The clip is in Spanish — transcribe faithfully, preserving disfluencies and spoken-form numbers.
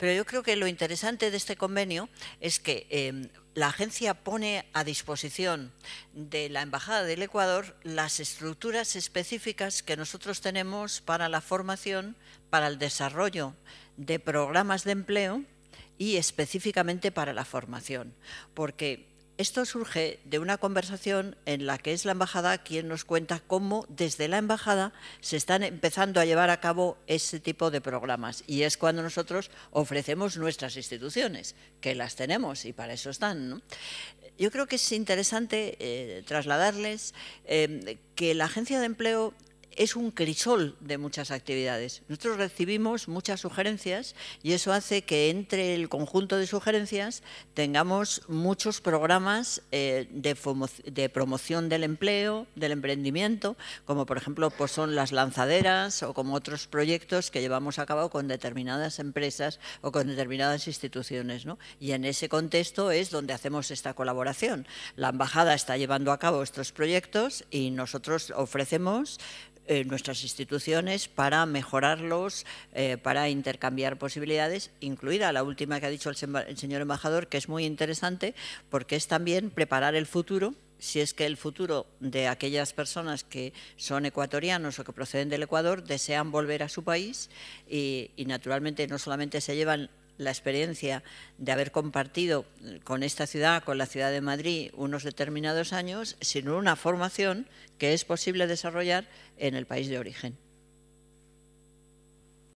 Pero yo creo que lo interesante de este convenio es que eh, la agencia pone a disposición de la Embajada del Ecuador las estructuras específicas que nosotros tenemos para la formación, para el desarrollo de programas de empleo y específicamente para la formación, porque esto surge de una conversación en la que es la embajada quien nos cuenta cómo desde la embajada se están empezando a llevar a cabo ese tipo de programas, y es cuando nosotros ofrecemos nuestras instituciones, que las tenemos y para eso están, ¿no? Yo creo que es interesante eh, trasladarles eh, que la agencia de empleo es un crisol de muchas actividades. Nosotros recibimos muchas sugerencias y eso hace que entre el conjunto de sugerencias tengamos muchos programas eh, de, de promoción del empleo, del emprendimiento, como por ejemplo pues son las lanzaderas o como otros proyectos que llevamos a cabo con determinadas empresas o con determinadas instituciones, ¿no? Y en ese contexto es donde hacemos esta colaboración. La embajada está llevando a cabo estos proyectos y nosotros ofrecemos Eh, nuestras instituciones para mejorarlos, eh, para intercambiar posibilidades, incluida la última que ha dicho el, el señor embajador, que es muy interesante porque es también preparar el futuro, si es que el futuro de aquellas personas que son ecuatorianos o que proceden del Ecuador desean volver a su país y, y naturalmente no solamente se llevan la experiencia de haber compartido con esta ciudad, con la ciudad de Madrid, unos determinados años, sino una formación que es posible desarrollar en el país de origen.